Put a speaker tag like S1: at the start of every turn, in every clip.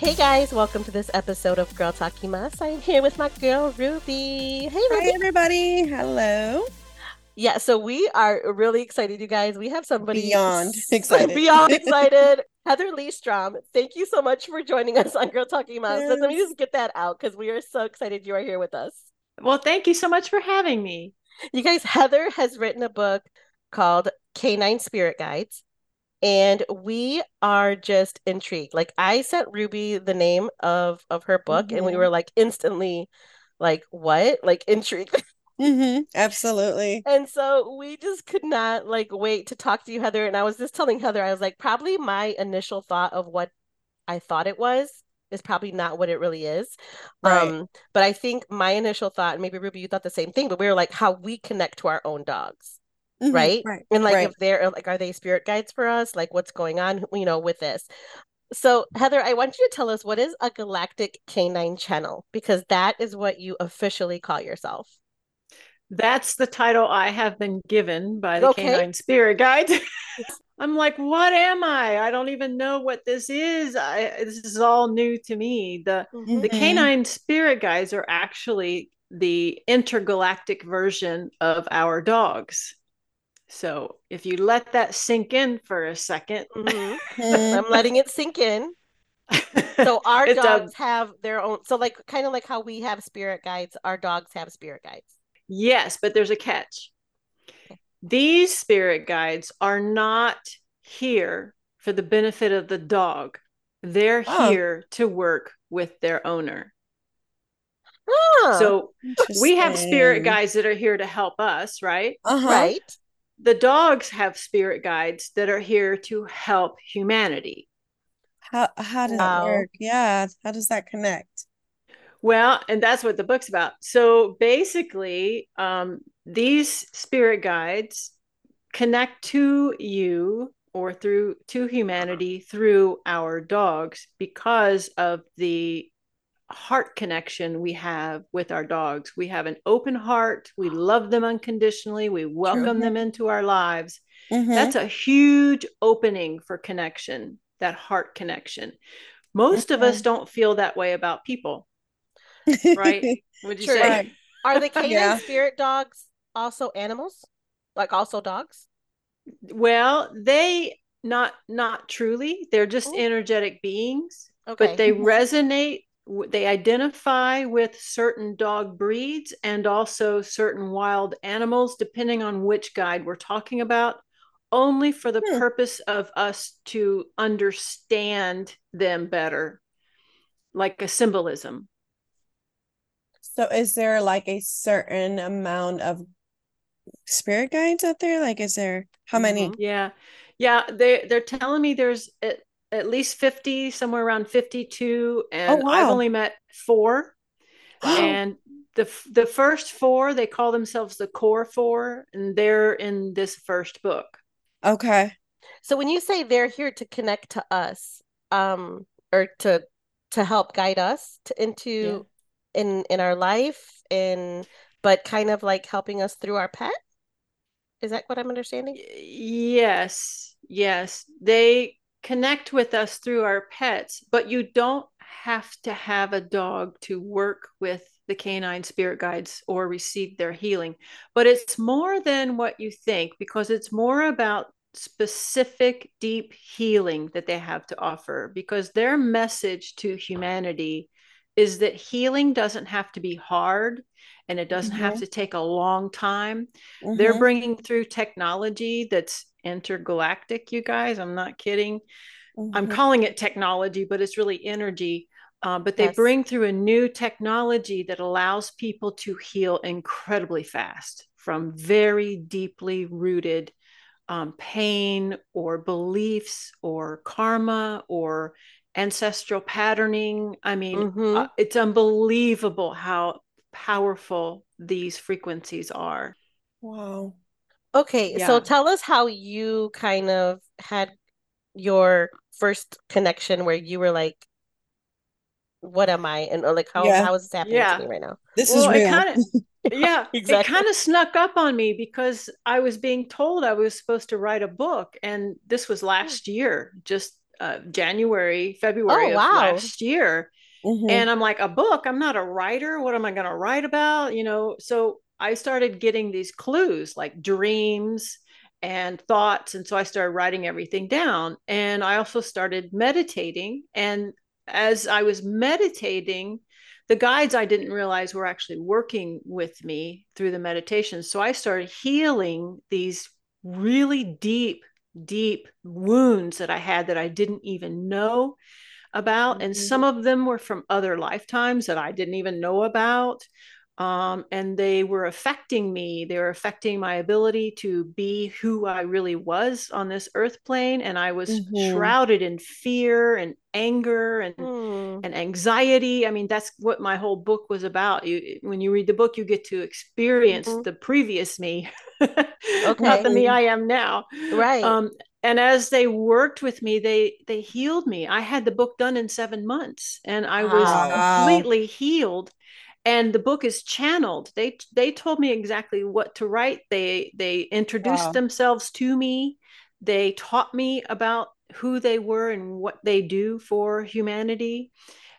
S1: Hey guys, welcome to this episode of Girl Takimas. I'm here with my girl Ruby. Hey
S2: Hi,
S1: Ruby.
S2: everybody. Hello.
S1: Yeah, so we are really excited, you guys. We have somebody
S2: Beyond excited.
S1: beyond excited. Heather Lee Strom, thank you so much for joining us on Girl Takimas. Let me
S2: Yes.
S1: just get that out because we are so excited you are here with us.
S3: Well, thank you so much for having me.
S1: You guys, Heather has written a book called Canine Spirit Guides. And we are just intrigued. Like I sent Ruby the name of her book, and we
S2: hmm
S1: were like instantly like, what? Like intrigued.
S2: Absolutely.
S1: And so we just could not like wait to talk to you, Heather. And I was just telling Heather, I was like, probably my initial thought of what I thought it was is probably not what it really is.
S2: Right.
S1: But I think my initial thought, and maybe Ruby, you thought the same thing, but we were like how we connect to our own dogs. Right?
S2: Right.
S1: And like
S2: Right.
S1: if they're like, are they spirit guides for us? Like what's going on, with this? So Heather, I want you to tell us what is a galactic canine channel, because that is what you officially call yourself.
S3: That's the title I have been given by the
S1: Okay.
S3: Canine Spirit Guide. I'm like, what am I? I don't even know what this is. This is all new to me. The
S1: Mm-hmm.
S3: Canine Spirit Guides are actually the intergalactic version of our dogs. So if you let that sink in for a second,
S1: Mm-hmm.
S2: hmm
S1: I'm letting it sink in. So our
S3: it's a
S1: dogs have their own, so like kind of like how we have spirit guides, our dogs have spirit guides.
S3: yes, but there's a catch.
S1: Okay.
S3: These spirit guides are not here for the benefit of the dog. They're
S2: Oh,
S3: here to work with their owner.
S1: Ah,
S3: So we have spirit
S2: interesting.
S3: guides that are here to help us, right?
S2: Uh-huh.
S1: right.
S3: The dogs have spirit guides that are here to help humanity.
S2: How does that
S1: Wow.
S2: work? Yeah. How does that connect?
S3: Well, and that's what the book's about. So basically, these spirit guides connect to you or through to humanity through our dogs because of the heart connection we have with our dogs. We have an open heart. We love them unconditionally. We welcome
S2: hmm
S3: them into our lives.
S2: hmm
S3: That's a huge opening for connection, that heart connection. Most of us
S2: Okay.
S3: don't feel that way about people, right? Would you
S1: True.
S3: say?
S2: Right.
S1: Are the canine
S2: Yeah.
S1: spirit dogs also animals? Like also dogs?
S3: Well, they not truly. They're just
S1: Oh,
S3: energetic beings, but
S1: okay.
S3: they
S2: hmm
S3: resonate. They identify with certain dog breeds and also certain wild animals, depending on which guide we're talking about, only for the
S2: Hmm.
S3: purpose of us to understand them better, like a symbolism.
S2: So is there like a certain amount of spirit guides out there? Like, is there how
S1: Mm-hmm.
S2: many?
S3: Yeah, yeah. They're telling me there's at least 50, somewhere around 52,
S2: Oh,
S3: and I've
S2: wow.
S3: only met four.
S1: Wow.
S3: And the first four, they call themselves the core four, and they're in this first book.
S2: Okay.
S1: So when you say they're here to connect to us, or to help guide us
S3: Yeah.
S1: into in our life, in but kind of like helping us through our pet, is that what I'm understanding?
S3: Yes, yes. They connect with us through our pets, but you don't have to have a dog to work with the canine spirit guides or receive their healing. But it's more than what you think because it's more about specific deep healing that they have to offer because their message to humanity is that healing doesn't have to be hard and it doesn't have
S2: hmm
S3: to take a long time. They're
S2: hmm
S3: bringing through technology that's intergalactic, you guys. I'm not kidding. I'm
S2: hmm
S3: calling it technology, but it's really energy. But they
S1: Yes.
S3: bring through a new technology that allows people to heal incredibly fast from very deeply rooted pain or beliefs or karma or ancestral patterning. I mean,
S1: Mm-hmm.
S3: it's unbelievable how powerful these frequencies are.
S2: Wow.
S1: Okay, so
S3: Yeah.
S1: tell us how you kind of had your first connection where you were like, what am I? And or like
S2: Yeah,
S1: how is this happening to
S3: Yeah.
S1: me right now?
S2: this is
S3: Well, it
S2: real.
S3: kind of, yeah, it
S1: Exactly.
S3: kind of snuck up on me because I was being told I was supposed to write a book. And this was last year, just
S1: Oh,
S3: February of
S1: wow.
S3: last year.
S2: Mm-hmm.
S3: And I'm like, a book? I'm not a writer. What am I going to write about? So I started getting these clues like dreams and thoughts. And so I started writing everything down. And I also started meditating. And as I was meditating, the guides I didn't realize were actually working with me through the meditation. So I started healing these really deep, deep wounds that I had that I didn't even know about. And
S2: Mm-hmm.
S3: some of them were from other lifetimes that I didn't even know about. And they were affecting me. They were affecting my ability to be who I really was on this earth plane. And I was
S2: Mm-hmm.
S3: shrouded in fear and anger
S1: Hmm.
S3: and anxiety. I mean, that's what my whole book was about. When you read the book, you get to experience
S1: Hmm.
S3: the previous me, not
S1: Okay.
S3: the me
S2: Mm-hmm.
S3: I am now.
S1: Right.
S3: Um, and as they worked with me, they healed me. I had the book done in 7 months, and I was
S1: Wow.
S2: Wow.
S3: completely healed. And the book is channeled. They told me exactly what to write. They introduced
S2: Wow.
S3: themselves to me. They taught me about who they were and what they do for humanity.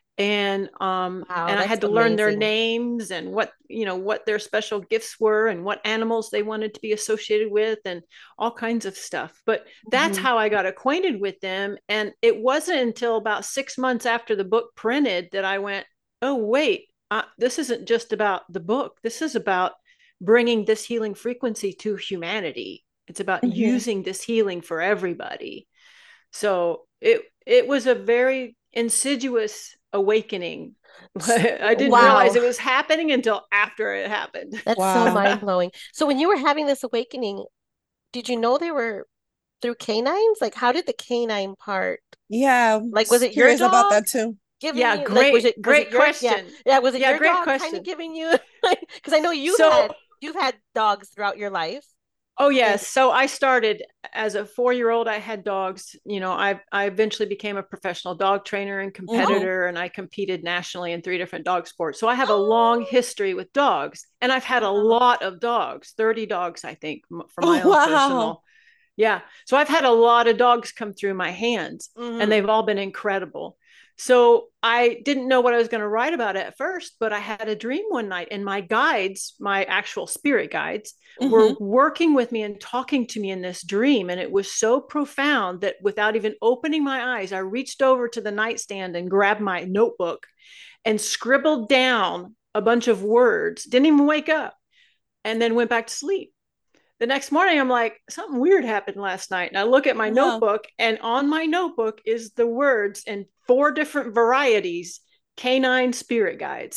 S1: Wow,
S3: And I
S1: that's
S3: had to learn their
S1: amazing.
S3: names and what their special gifts were and what animals they wanted to be associated with and all kinds of stuff. But that's
S2: Mm-hmm.
S3: how I got acquainted with them. And it wasn't until about 6 months after the book printed that I went, oh wait, this isn't just about the book. This is about bringing this healing frequency to humanity. It's about
S2: Mm-hmm.
S3: using this healing for everybody. So it was a very insidious awakening. I didn't realize
S1: Wow.
S3: it was happening until after it happened.
S1: That's so
S2: Wow.
S1: mind-blowing. So when you were having this awakening, did you know they were through canines? Like, how did the canine part,
S2: Yeah,
S1: like, was
S2: just
S1: it your
S2: curious about
S1: dog
S2: that too.
S1: giving
S3: Yeah,
S1: you, like, was
S3: great,
S1: it
S3: great
S1: your, yeah,
S3: question.
S1: yeah, was it
S3: Yeah,
S1: your
S3: great
S1: dog kind of
S3: question.
S1: giving you, like, because I know
S3: So
S1: you've had dogs throughout your life.
S3: Oh
S1: And
S3: yes. So I started as a 4-year-old. I had dogs. I eventually became a professional dog trainer and
S2: Mm-hmm.
S3: competitor, and I competed nationally in 3 different dog sports. So I have a long history with dogs, and I've had a
S1: wow.
S3: lot of dogs, 30 dogs, I think, for my own
S2: Wow.
S3: personal. Yeah. So I've had a lot of dogs come through my hands, and
S1: Hmm.
S3: they've all been incredible. So I didn't know what I was going to write about at first, but I had a dream one night, and my guides, my actual spirit guides, were
S2: Mm-hmm.
S3: working with me and talking to me in this dream. And it was so profound that without even opening my eyes, I reached over to the nightstand and grabbed my notebook and scribbled down a bunch of words, didn't even wake up, and then went back to sleep. The next morning, I'm like, something weird happened last night. And I look at my
S2: Wow.
S3: notebook, and on my notebook is the words in 4 different varieties: canine spirit guides.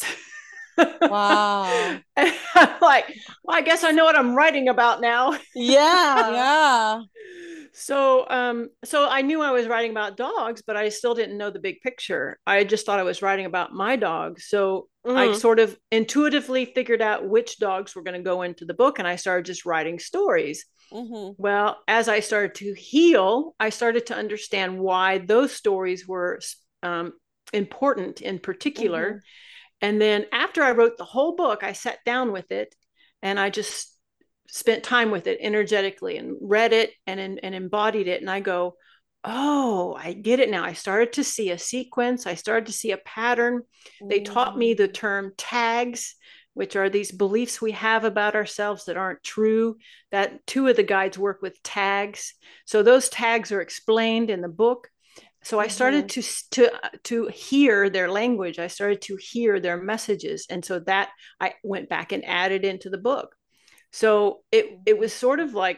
S2: Wow.
S3: And I'm like, well, I guess I know what I'm writing about now.
S1: Yeah.
S2: Yeah.
S3: So I knew I was writing about dogs, but I still didn't know the big picture. I just thought I was writing about my dog. So I
S1: Hmm.
S3: sort of intuitively figured out which dogs were going to go into the book, and I started just writing stories.
S2: Mm-hmm.
S3: Well, as I started to heal, I started to understand why those stories were um, important in
S2: Mm-hmm.
S3: particular. And then after I wrote the whole book, I sat down with it and I just spent time with it energetically and read it and embodied it. And I go, oh, I get it now. I started to see a sequence, I started to see a pattern. They taught me the
S2: Mm-hmm.
S3: term tags, which are these beliefs we have about ourselves that aren't true. That two of the guides work with tags. So those tags are explained in the book. So I started
S2: Mm-hmm.
S3: to hear their language. I started to hear their messages, and so that I went back and added into the book. So it was sort of like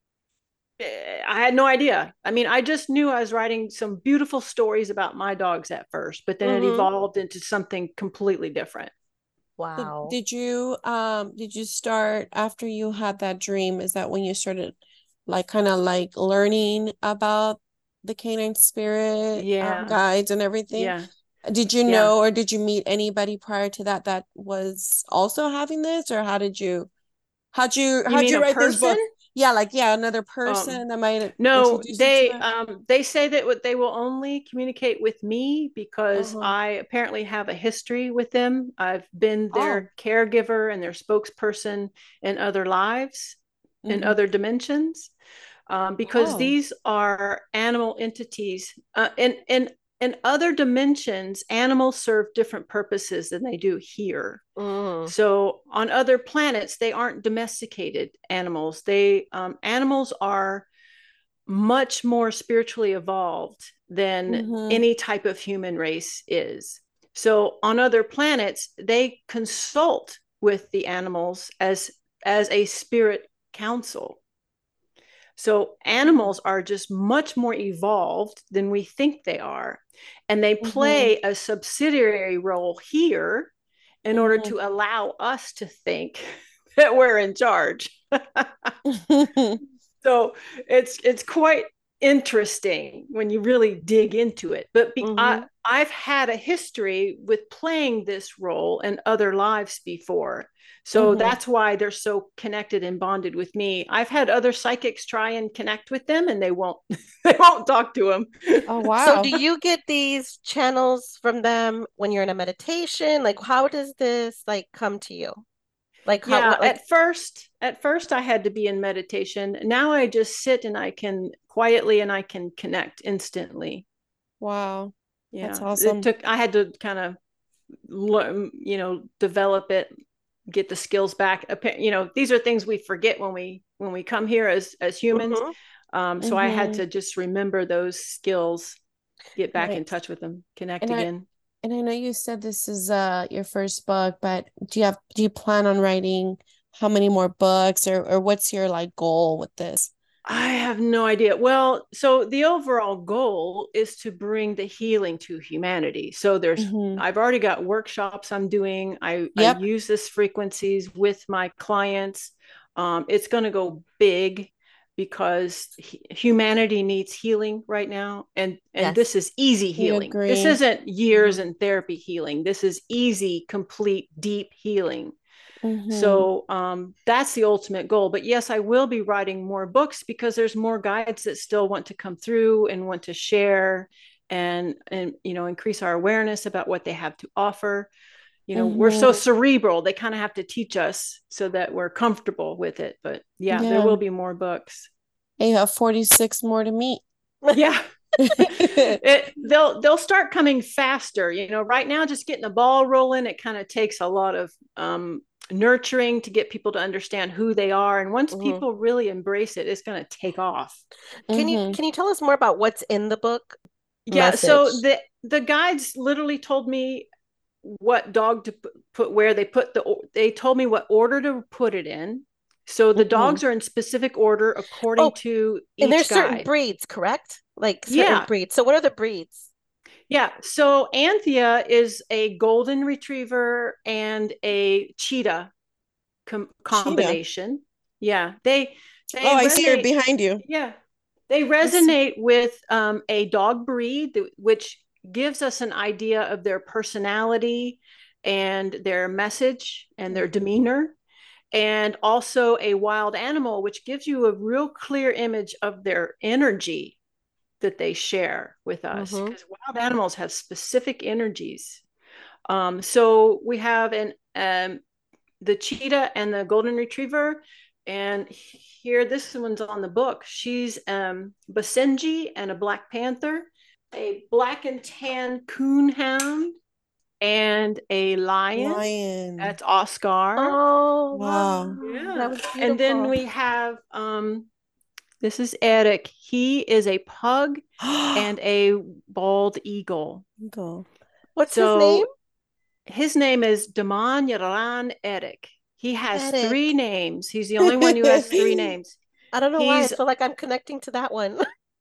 S3: I had no idea. I mean, I just knew I was writing some beautiful stories about my dogs at first, but then it
S1: Hmm.
S3: evolved into something completely different.
S2: Did,
S1: Wow.
S2: did you did you start after you had that dream? Is that when you started like kind of like learning about the canine spirit
S3: Yeah,
S2: guides and everything?
S3: yeah,
S2: Did you
S3: yeah.
S2: know or did you meet anybody prior to that that was also having this, or
S3: You
S2: how'd
S3: mean
S2: you
S3: a
S2: write this
S3: person?
S2: book? Yeah, like yeah, another
S3: Um,
S2: person that might
S3: no,
S2: introduce you to it.
S3: they say that what they will only communicate with me because
S2: Uh-huh.
S3: I apparently have a history with them. I've been
S2: Oh.
S3: their caregiver and their spokesperson in other lives, in
S2: Mm-hmm.
S3: other dimensions. because
S2: Oh.
S3: these are animal entities. In other dimensions, animals serve different purposes than they do here.
S1: Mm.
S3: So on other planets, they aren't domesticated animals. Animals are much more spiritually evolved than
S2: Mm-hmm.
S3: any type of human race is. So on other planets, they consult with the animals as a spirit council. So animals are just much more evolved than we think they are. And they
S2: Mm-hmm.
S3: play a subsidiary role here in order
S2: Mm-hmm.
S3: to allow us to think that we're in charge. So it's quite interesting when you really dig into it. But
S1: Mm-hmm.
S3: I've had a history with playing this role in other lives before. So
S2: Mm-hmm.
S3: that's why they're so connected and bonded with me. I've had other psychics try and connect with them and they won't they won't talk to them.
S2: Oh,
S1: So do
S2: wow.
S1: you get these channels from them when you're in a meditation? Like how does this like come to you? Like how
S3: Yeah,
S1: what like
S3: at first I had to be in meditation. Now I just sit and I can quietly and I can connect instantly.
S2: Wow. That's
S3: Yeah,
S2: awesome.
S3: I had to kind of learn, develop it, get the skills back. These are things we forget when we come here as humans.
S1: mm-hmm.
S3: So I had
S2: Mm-hmm.
S3: to just remember those skills, get back in
S2: Right.
S3: touch with them, connect
S2: And I
S3: again.
S2: and I know you said this is your first book, but do you plan on writing how many more books, or what's your like goal with this?
S3: I have no idea. Well, so the overall goal is to bring the healing to humanity. So
S2: Mm-hmm.
S3: I've already got workshops I'm doing. I
S2: Yep.
S3: use this frequencies with my clients. It's going to go big because humanity needs healing right now, and this
S1: Yes.
S3: is easy
S2: We
S3: healing. This
S2: agree.
S3: isn't years
S1: Mm-hmm.
S3: in therapy healing. This is easy, complete, deep healing.
S2: Mm-hmm.
S3: So that's the ultimate goal. But yes, I will be writing more books because there's more guides that still want to come through and want to share and increase our awareness about what they have to offer. We're so
S2: Mm-hmm.
S3: cerebral, they kind of have to teach us so that we're comfortable with it. But yeah, there
S2: Yeah.
S3: will be more books.
S2: And you have 46 more to meet.
S3: Yeah. They'll start coming faster. Right now, just getting the ball rolling, it kind of takes a lot of nurturing to get people to understand who they are. And once
S1: Mm-hmm.
S3: people really embrace it, it's going to take off.
S1: Can you
S2: Mm-hmm.
S1: can you tell us more about what's in the book
S3: Yeah. So
S1: message?
S3: the guides literally told me what dog to put where they told me what order to put it in. So the
S2: Mm-hmm.
S3: dogs are in specific order according
S1: Oh,
S3: to
S1: and
S3: each
S1: there's certain
S3: guide.
S1: breeds, correct? Like certain
S3: Yeah.
S1: breeds. So what are the breeds?
S3: Yeah, so Anthea is a golden retriever and a cheetah
S2: Cheetah.
S3: combination. Yeah, they
S2: Oh, I see her
S3: resonate.
S2: behind you.
S3: Yeah, they
S2: I see.
S3: resonate with a dog breed, which gives us an idea of their personality and their message and their
S2: Mm-hmm.
S3: demeanor, and also a wild animal, which gives you a real clear image of their energy that they share with us,
S1: Mm-hmm.
S3: because wild animals have specific energies. So we have the cheetah and the golden retriever, and here this one's on the book. She's Basenji and a black panther, a black and tan coonhound, and a lion.
S2: Lion.
S3: That's Oscar.
S1: Oh,
S2: Wow.
S1: wow. That
S3: Yeah,
S1: was
S3: and then
S1: beautiful.
S3: we have this is Eric. He is a pug and a bald eagle.
S2: Go.
S1: What's his name?
S3: So his name is Daman Yaran Eric. He has three
S1: Eric.
S3: names. He's the only one who has three names.
S1: I don't know why I
S3: He's,
S1: feel like I'm connecting to that one.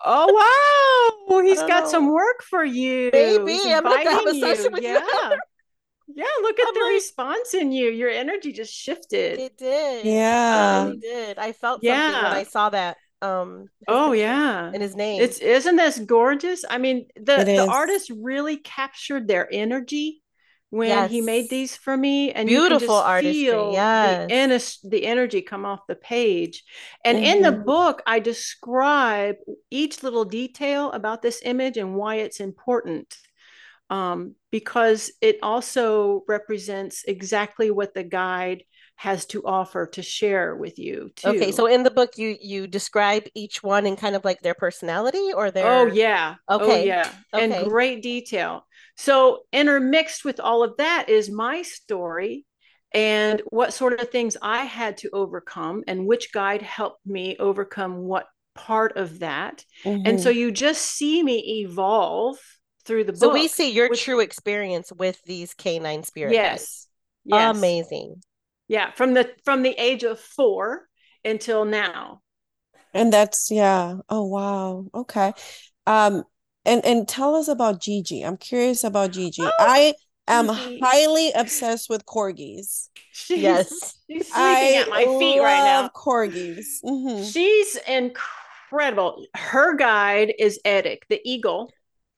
S3: oh, wow.
S1: I
S3: He's
S1: don't
S3: got some
S1: know.
S3: work for you.
S1: Maybe
S3: He's
S1: I'm gonna have
S3: inviting
S1: a session
S3: you.
S1: with you.
S3: Yeah. Yeah. Look at
S1: I'm
S3: the
S1: like,
S3: response in you. Your energy just shifted.
S1: it did. It
S2: Yeah.
S1: really
S3: Um,
S1: did. I felt something when I
S3: yeah.
S1: saw that his
S3: Oh
S1: picture
S3: yeah.
S1: and his name.
S3: It's isn't this gorgeous? I mean,
S2: It
S3: the
S2: is.
S3: artist really captured their energy when he made
S1: Yes.
S3: these for me, and you can
S1: Beautiful
S3: just
S1: artistry.
S3: feel
S1: Yes.
S3: the energy come off the page. And in the
S2: Mm-hmm.
S1: Mhm.
S3: book, I describe each little detail about this image and why it's important. Because it also represents exactly what the guide has to offer to share with you
S1: Okay,
S3: too.
S1: so in the book you describe each one in kind of like their personality or
S3: Oh
S1: their
S3: yeah. Oh
S1: okay.
S3: yeah. And
S1: Okay.
S3: great detail. So intermixed with all of that is my story and what sort of things I had to overcome and which guide helped me overcome what part of that. And so
S2: Mm-hmm.
S3: you just see me evolve through the
S1: So we
S3: book,
S1: see your
S3: which
S1: true experience with these canine spirit guides.
S3: yes. Yes.
S1: Amazing.
S3: Yeah, from the age of 4 until now.
S2: And that's yeah. Oh wow. Okay. Um, and tell us about Gigi. I'm curious about Gigi.
S3: Oh,
S2: I am
S3: Gigi.
S2: highly obsessed with corgis.
S3: She's
S1: Yes.
S3: she's sleeping
S2: I
S3: at my feet right
S2: love
S3: now.
S2: corgis. Mm-hmm.
S3: She's incredible. Her guide is Edic, the eagle.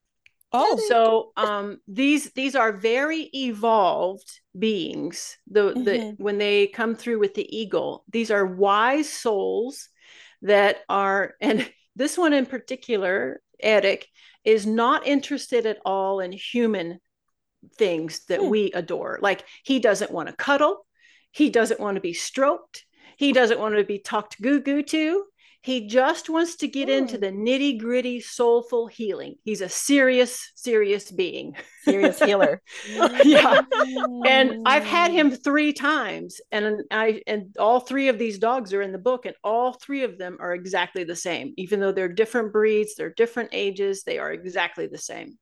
S2: Oh.
S1: Eddie.
S3: So these are very evolved beings. The
S2: Mm-hmm.
S3: when they come through with the eagle, these are wise souls that are, and this one in particular, Edic, is not interested at all in human things that
S2: Hmm.
S3: we adore. Like he doesn't want to cuddle, he doesn't want to be stroked, he doesn't want to be talked goo goo to. He just wants to get into
S2: Hmm.
S3: the nitty gritty, soulful healing. He's a serious, serious being.
S1: Serious healer.
S3: Yeah. And I've had
S2: Mm.
S3: him 3 times, and all 3 of these dogs are in the book, and all 3 of them are exactly the same. Even though they're different breeds, they're different ages, they are exactly the same.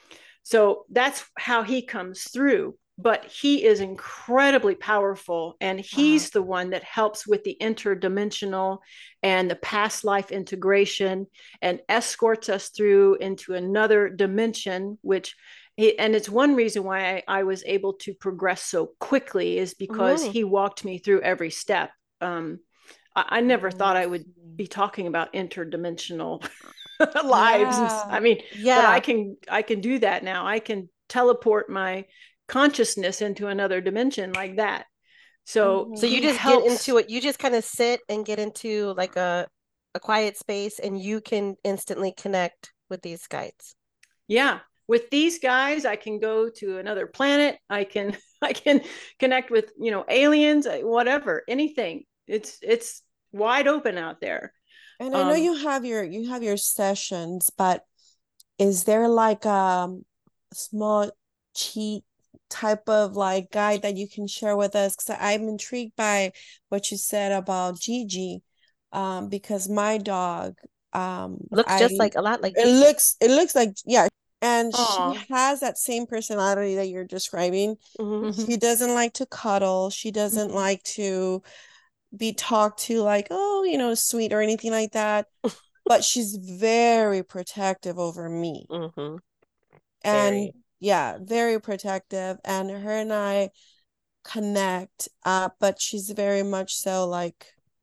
S3: So that's how he comes through. But he is incredibly powerful, and
S2: Wow.
S3: he's the one that helps with the interdimensional and the past life integration and escorts us through into another dimension, which and it's one reason why I was able to progress so quickly is because
S1: Mhm.
S3: he walked me through every step. I never thought
S2: I
S3: I would
S2: see.
S3: be talking about interdimensional lives.
S2: Yeah.
S3: I mean, but
S1: Yeah.
S3: I can do that now. I can teleport my consciousness into another dimension like that. So
S1: So you
S2: Mm-hmm.
S3: he
S1: just get
S3: helps.
S1: into it. You just kind of sit and get into like a quiet space and you can instantly connect with these guides.
S3: Yeah, with these guys, I can go to another planet. I can I can connect with aliens, whatever, anything. It's wide open out there.
S2: And I know
S3: Um,
S2: you have your sessions, but is there like a small cheat type of like guide that you can share with us? Because I'm intrigued by what you said about Gigi, because my dog,
S1: Looks
S2: I
S1: just like a lot like Gigi.
S2: it looks like yeah, and she
S3: oh,
S2: has that same personality that you're describing.
S1: Hmm.
S3: mm-hmm,
S2: She doesn't like to cuddle. She doesn't
S3: mm-hmm.
S2: like to be talked to like, oh, sweet or anything like that. But she's very protective over me.
S1: Hmm.
S2: And
S1: Very.
S2: yeah, very protective. And her and I connect, but she's very much so like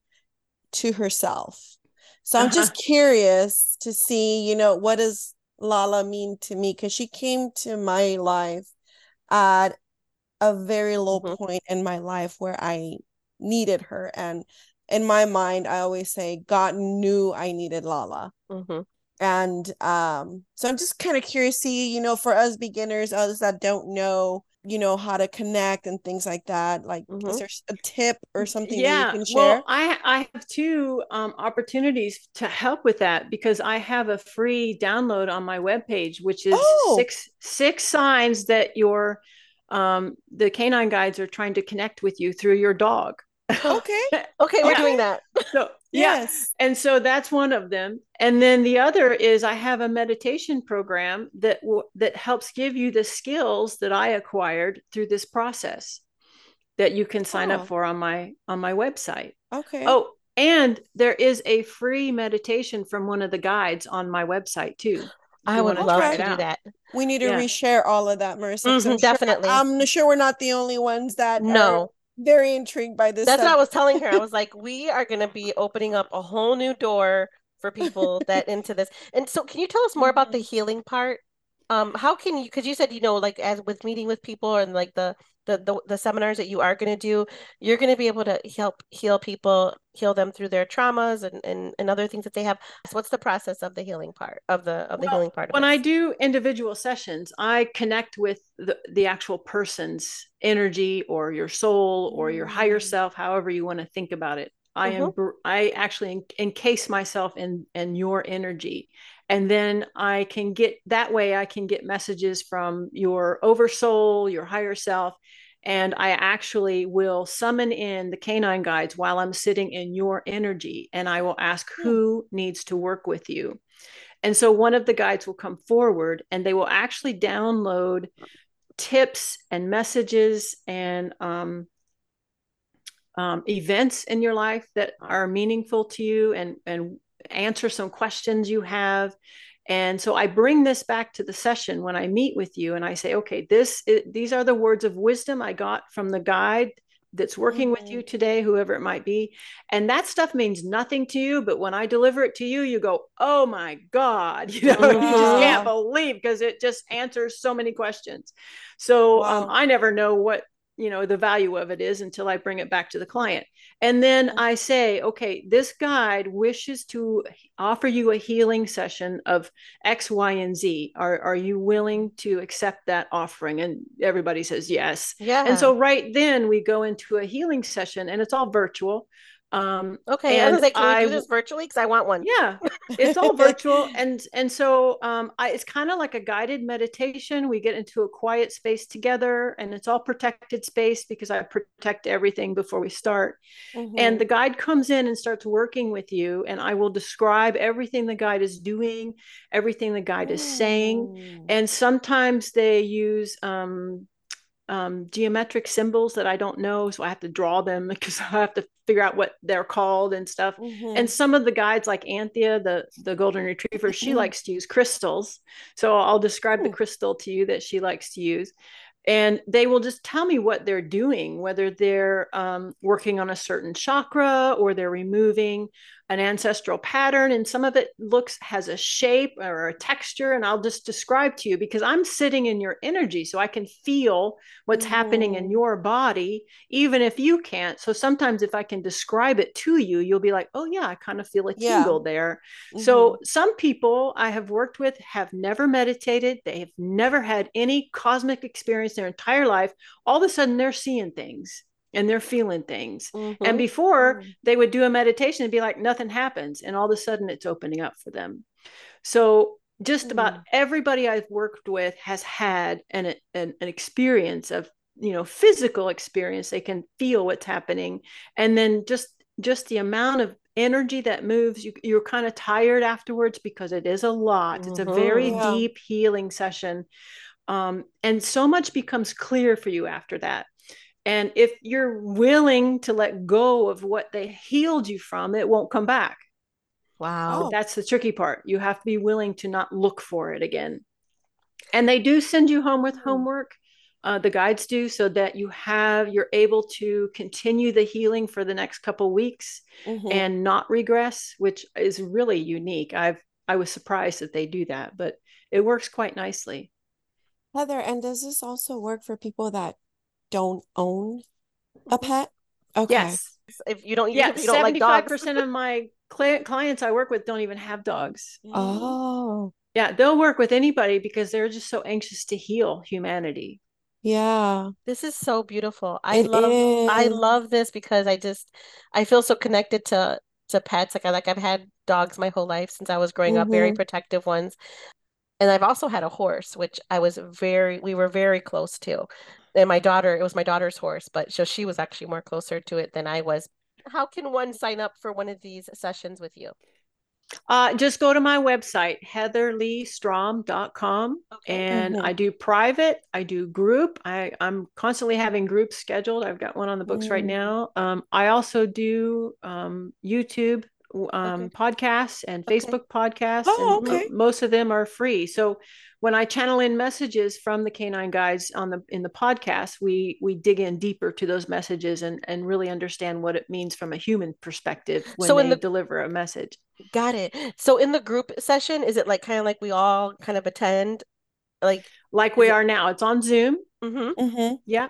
S2: to herself. So I'm
S3: Uh-huh.
S2: just curious to see, what does Lala mean to me? Because she came to my life at a very low
S1: Hmm.
S2: point in my life where I needed her. And in my mind, I always say God knew I needed Lala.
S1: Hmm.
S2: And so I'm just kind of curious to see, for us beginners, others that don't know, how to connect and things like that. Like, is
S1: Hmm.
S2: there a tip or something that you
S3: Yeah,
S2: can
S3: well,
S2: share?
S3: I have 2 opportunities to help with that because I have a free download on my webpage, which is
S2: Oh,
S3: six signs that your the canine guides are trying to connect with you through your dog.
S2: okay.
S1: Okay, we're
S3: Yeah.
S1: doing
S2: Okay.
S1: that.
S3: So yeah,
S2: Yes.
S3: and so that's one of them. And then the other is I have a meditation program that helps give you the skills that I acquired through this process that you can sign up
S2: Oh,
S3: for on my website.
S2: okay.
S3: Oh, and there is a free meditation from one of the guides on my website too, if
S1: I
S3: you
S1: would
S3: want to
S1: love
S3: try
S2: Okay.
S3: it
S1: to do
S3: out.
S1: that.
S2: We need to
S3: Yeah.
S2: reshare all of that, Marissa, because
S1: Definitely.
S2: I'm sure we're not the only ones that are
S1: No.
S2: very intrigued by this
S1: That's what I was
S2: subject.
S1: telling her. I was like, we are going to be opening up a whole new door for people that into this. And so can you tell us more about the
S2: Mhm.
S1: healing part? How can you, because you said, like as with meeting with people and like the seminars that you are going to do, you're going to be able to help heal people, heal them through their traumas and other things that they have. So what's the process of the healing part of the
S3: Well,
S1: healing part of
S3: when I
S1: this?
S3: do individual sessions, I connect with the actual person's energy or your soul or your higher
S2: Mm.
S3: self, however you want to think about it.
S1: Mm-hmm.
S3: I actually encase myself in your energy. And then I can get that way, I can get messages from your oversoul, your higher self. And I actually will summon in the canine guides while I'm sitting in your energy. And I will ask
S2: Yeah.
S3: who needs to work with you. And so one of the guides will come forward and they will actually download tips and messages and events in your life that are meaningful to you and answer some questions you have. And so I bring this back to the session when I meet with you and I say, okay, these are the words of wisdom I got from the guide that's working with you today, whoever it might be. And that stuff means nothing to you. But when I deliver it to you, you go, oh my God, you just can't
S2: Wow.
S3: believe because it just answers so many questions. So
S2: Wow.
S3: I never know what the value of it is until I bring it back to the client. And then I say, okay, this guide wishes to offer you a healing session of X, Y, and Z. Are you willing to accept that offering? And everybody says yes. And
S1: Yeah.
S3: so right then we go into a healing session and it's all virtual.
S1: Okay. I was
S3: And
S1: gonna say, can we
S3: I
S1: do this virtually? Because I want one.
S3: yeah, it's all virtual, and so it's kind of like a guided meditation. We get into a quiet space together, and it's all protected space because I protect everything before we start. And
S2: Mm-hmm.
S3: the guide comes in and starts working with you, and I will describe everything the guide is doing, everything the guide is saying,
S2: Mm.
S3: and sometimes they use geometric symbols that I don't know. So I have to draw them because I have to figure out what they're called and stuff. And
S2: Mm-hmm.
S3: some of the guides, like Anthea, the golden retriever, she likes to use crystals. So I'll describe the crystal to you that she likes to use. And they will just tell me what they're doing, whether they're working on a certain chakra or they're removing an ancestral pattern. And some of it has a shape or a texture. And I'll just describe to you because I'm sitting in your energy. So I can feel what's happening in
S2: Mm-hmm.
S3: your body, even if you can't. So sometimes if I can describe it to you, you'll be like, oh, yeah, I kind of feel a
S2: Yeah.
S3: tingle there.
S2: Mm-hmm.
S3: So some people I have worked with have never meditated. They have never had any cosmic experience their entire life. All of a sudden, they're seeing things and they're feeling things. And
S1: Mm-hmm.
S3: before they would do a meditation and be like, nothing happens. And all of a sudden, it's opening up for them. So just about
S2: Mm-hmm.
S3: everybody I've worked with has had an experience of physical experience. They can feel what's happening, and then just the amount of energy that moves you're kind of tired afterwards because it is a lot. It's a very
S1: Mm-hmm.
S2: Yeah.
S3: deep healing session, and so much becomes clear for you after that. And if you're willing to let go of what they healed you from, it won't come back. But
S1: Wow.
S2: Oh.
S3: that's the tricky part. You have to be willing to not look for it again. And they do send you home with
S2: Mm.
S3: homework. The guides do, so that you're able to continue the healing for the next couple weeks
S2: Mm-hmm.
S3: and not regress, which is really unique. I was surprised that they do that, but it works quite nicely.
S2: Heather, and does this also work for people that don't own a
S1: Mhm.
S2: pet? Okay.
S3: Yes.
S1: If you don't
S3: Yeah,
S1: if you don't like dogs.
S3: 75% of my clients I work with don't even have dogs.
S2: Oh,
S3: Yeah, they'll work with anybody because they're just so anxious to heal humanity.
S2: yeah,
S1: This is so beautiful.
S2: it
S1: I
S2: is.
S1: love this because I feel so connected to pets. I've had dogs my whole life since I was growing up, very
S2: Mm-hmm.
S1: protective ones. And I've also had a horse, which we were very close to. And it was my daughter's horse, but so she was actually more closer to it than I was. How can one sign up for one of these sessions with you?
S3: Just go to my website, heatherleestrom.com.
S1: Okay.
S3: And
S2: Mm-hmm.
S3: I do private, I do group. I'm constantly having groups scheduled. I've got one on the books right
S2: Mm.
S3: now. I also do YouTube
S1: Okay.
S3: podcasts and
S1: Okay.
S3: Facebook podcasts,
S2: Oh,
S3: and
S1: Mhm.
S2: okay.
S3: most of them are free. So when I channel in messages from the canine guides in the podcast, we dig in deeper to those messages and really understand what it means from a human perspective when
S1: So in
S3: they
S1: the
S3: deliver a message.
S1: Got it. So in the group session, is it like kind of like we all kind of attend Like
S3: we
S1: is it?
S3: are now. It's on Zoom.
S1: Mm-hmm.
S2: Mm-hmm.
S3: Yeah.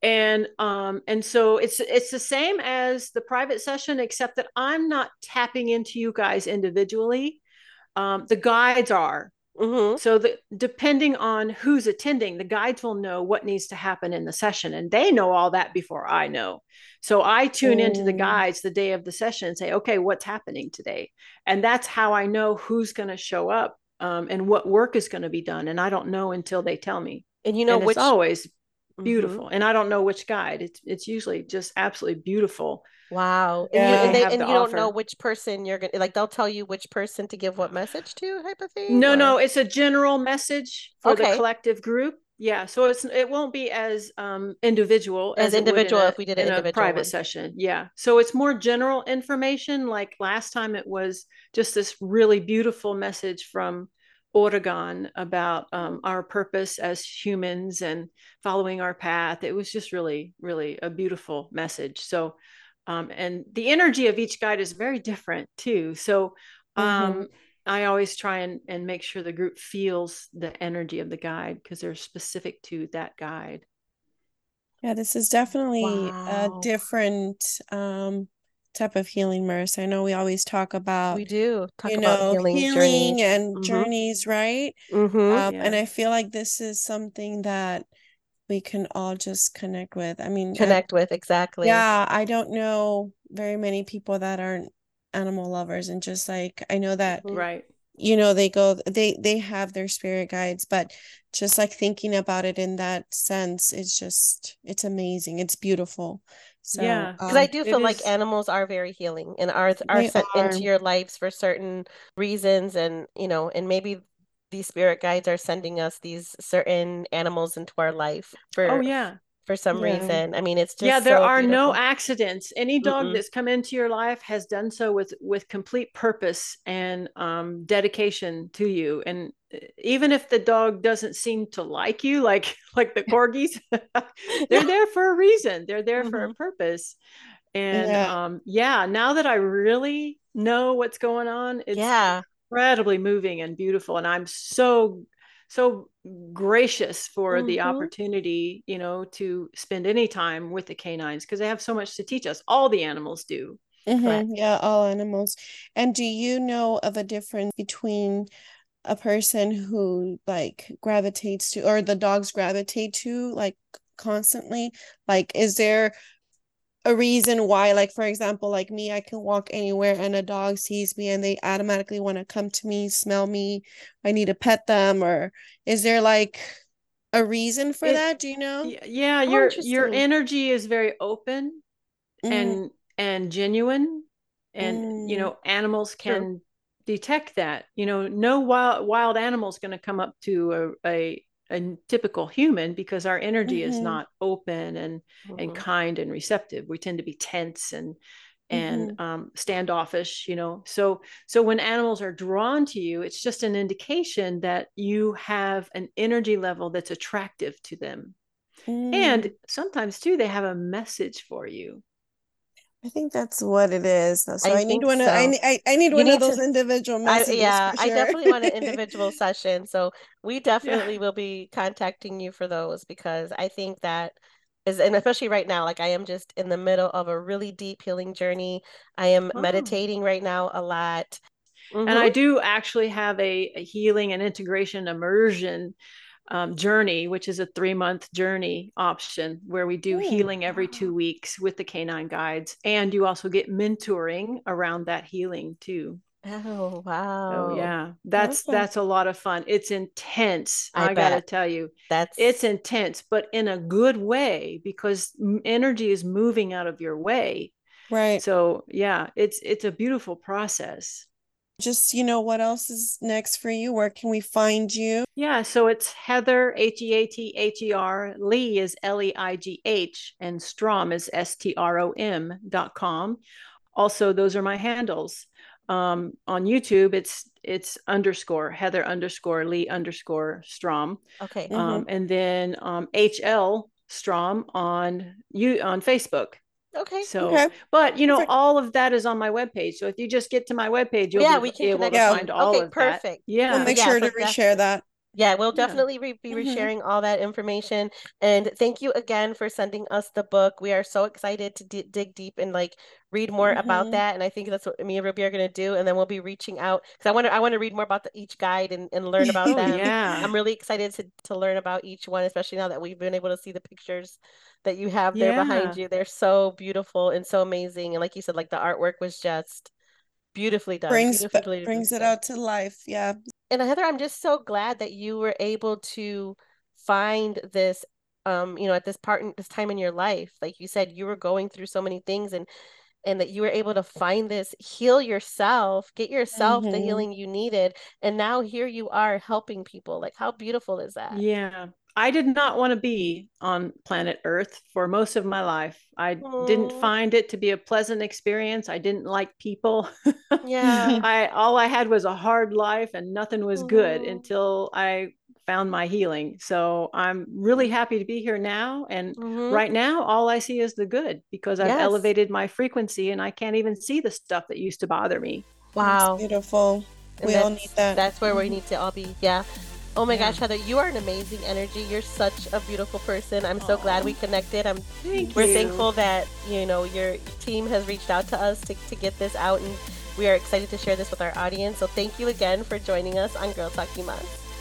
S3: And so it's the same as the private session, except that I'm not tapping into you guys individually. The guides are.
S1: Mm-hmm.
S3: So depending on who's attending, the guides will know what needs to happen in the session, and they know all that before I know. So I tune into the
S2: Mm.
S3: guides the day of the session and say, okay, what's happening today? And that's how I know who's going to show up, and what work is going to be done. And I don't know until they tell me.
S1: And you know
S3: And it's
S1: which.
S3: always
S1: Mm-hmm.
S3: beautiful. And I don't know which guide. It's usually just absolutely beautiful
S1: Wow. And you
S3: what they
S1: and
S2: Yeah.
S1: they
S3: have
S1: and
S3: to
S1: you don't know
S3: offer.
S1: which person you're gonna like they'll tell you which person to give what message to type of thing
S3: No,
S1: or
S3: no, it's a general message for the
S1: okay.
S3: collective group. Yeah, so it won't be as individual
S1: As
S3: as it would
S1: individual if we did an
S3: in a
S1: individual
S3: private
S1: one.
S3: session. Yeah, so it's more general information. Like last time, it was just this really beautiful message from Oregon about our purpose as humans and following our path. It was just really, really a beautiful message. So, and the energy of each guide is very different too. So,
S2: Mm-hmm.
S3: um, I always try and make sure the group feels the energy of the guide because they're specific to that guide.
S2: Yeah, this is definitely a
S1: Wow.
S2: different type of healing, Merce. I know we always talk
S1: We
S2: about,
S1: do talk about healing
S2: healing
S1: journeys.
S2: and
S1: Mm-hmm.
S2: journeys, right?
S1: Mm-hmm.
S2: And
S3: Yeah.
S2: I feel like this is something that we can all just connect with. I mean,
S1: Connect with exactly.
S2: yeah, I don't know very many people that aren't animal lovers, and just like I know that
S1: Mm-hmm.
S3: Right.
S2: they have their spirit guides, but just like thinking about it in that sense, it's amazing, it's beautiful. So
S1: Because I do
S3: It
S1: feel like
S3: is.
S1: animals are very healing and are
S2: they
S1: sent into
S2: are.
S1: your lives for certain reasons and and maybe these spirit guides are sending us these certain animals into our life
S3: Oh, yeah.
S1: for some
S2: Yeah.
S1: reason. I mean, it's
S3: Yeah,
S1: just
S3: there
S1: so
S3: are no
S1: beautiful.
S3: accidents. Any dog
S1: Mm-mm.
S3: that's come into your life has done so with complete purpose and dedication to you. And even if the dog doesn't seem to like you, like like the corgis, they're there for a reason. They're there for a
S1: Mm-hmm.
S3: purpose. And
S2: Yeah.
S3: yeah, now that I really know what's going on, it's
S1: Yeah.
S3: incredibly moving and beautiful. And I'm so gracious for the
S1: Mm-hmm.
S3: opportunity, to spend any time with the canines because they have so much to teach us. All the animals do.
S1: Correct.
S2: Yeah, all animals. And do you know of a difference between a person who like gravitates to, or the dogs gravitate to, like constantly? Like, is there a reason why, like, for example, like me, I can walk anywhere and a dog sees me and they automatically want to come to me, smell me, I need to pet them? Or is there like a reason for
S3: It
S2: that? Do you know?
S3: Yeah,
S1: Oh,
S3: your
S1: interesting.
S3: energy is very open
S2: Mm,
S3: and genuine, and
S2: mm,
S3: animals
S1: True.
S3: can detect that. No wild animal is going to come up to a typical human because our energy is
S2: mm-hmm,
S3: not open and
S1: Mm-hmm.
S3: kind and receptive. We tend to be tense and
S2: mm-hmm,
S3: standoffish. So when animals are drawn to you, it's just an indication that you have an energy level that's attractive to them. And
S2: mm.
S3: sometimes too, they have a message for you.
S2: I think that's what it is. So
S1: I
S2: I need
S1: think
S2: one of
S1: so.
S2: I need
S1: You
S2: one of
S1: need
S2: those
S1: to
S2: individual
S1: I
S2: messages
S1: yeah,
S2: for
S1: I
S2: sure.
S1: definitely want an individual session. So we
S3: Yeah.
S1: definitely will be contacting you for those because I think that is, and especially right now, like I am just in the middle of a really deep healing journey. I am
S3: Oh.
S1: meditating right now a lot.
S3: And
S1: Mm-hmm.
S3: I do actually have a healing and integration immersion journey, which is a 3-month journey option where we do
S2: Mm,
S3: healing every 2 weeks with the canine guides. And you also get mentoring around that healing too.
S1: Oh,
S3: So
S1: wow.
S3: yeah, that's
S2: awesome.
S3: that's a lot of fun. It's intense.
S1: I
S3: I got to
S1: bet.
S3: tell you, it's
S1: That's
S3: intense, but in a good way because energy is moving out of your way.
S2: Right.
S3: So yeah, it's a beautiful process.
S2: Just, what else is next for you? Where can we find you?
S3: Yeah, so it's Heather, Heather. Lee is Leigh, and Strom is Strom.com. Also, those are my handles. On YouTube, it's underscore Heather underscore Lee underscore Strom.
S1: okay.
S2: Mm-hmm.
S3: And then HL Strom on Facebook.
S1: Okay.
S3: So,
S2: Okay.
S3: but
S2: Perfect.
S3: all of that is on my webpage. So if you just get to my webpage, you'll
S1: Yeah,
S3: be
S1: we can
S3: able to
S1: connect with
S2: Yeah.
S3: find
S1: you.
S3: all
S1: Okay,
S3: of that.
S1: perfect.
S2: We'll
S3: Yeah.
S2: make
S1: Yeah,
S2: sure
S1: so
S2: to reshare that.
S1: Yeah, we'll
S3: Yeah.
S1: definitely be
S2: Mhm.
S1: sharing all that information. And thank you again for sending us the book. We are so excited to dig deep and like read more about
S2: Mhm.
S1: that. And I think that's what me and Ruby are going to do. And then we'll be reaching out because I want to read more about each guide and learn about
S3: Oh
S1: them.
S3: yeah.
S1: I'm really excited to learn about each one, especially now that we've been able to see the pictures that you have there behind
S3: Yeah.
S1: you. They're so beautiful and so amazing. And like you said, like the artwork was just beautifully done,
S2: Brings
S1: beautifully
S2: it
S1: done.
S2: out to life. Yeah.
S1: And Heather, I'm just so glad that you were able to find this, at this time in your life. Like you said, you were going through so many things and that you were able to find this, heal yourself, get yourself the
S2: Mhm.
S1: healing you needed. And now here you are helping people. Like, how beautiful is that?
S3: Yeah. I did not want to be on planet Earth for most of my life. I didn't
S1: Oh,
S3: find it to be a pleasant experience. I didn't like people.
S1: yeah.
S3: I all I had was a hard life and nothing was good
S1: Hmm.
S3: until I found my healing. So I'm really happy to be here now. And
S1: Hmm.
S3: right now, all I see is the good because I've
S1: Yes.
S3: elevated my frequency and I can't even see the stuff that used to bother me.
S2: That's
S1: Wow.
S2: beautiful.
S1: And
S2: We all need that.
S1: that's where we
S2: Mhm.
S1: need to all be. Yeah. Oh my
S3: Yeah.
S1: gosh, Heather, you are an amazing energy. You're such a beautiful person. I'm so glad we
S3: Oh,
S1: connected.
S3: thank
S1: We're
S3: you.
S1: thankful that, your team has reached out to us to get this out and we are excited to share this with our audience. So thank you again for joining us on Girl Talk Mas.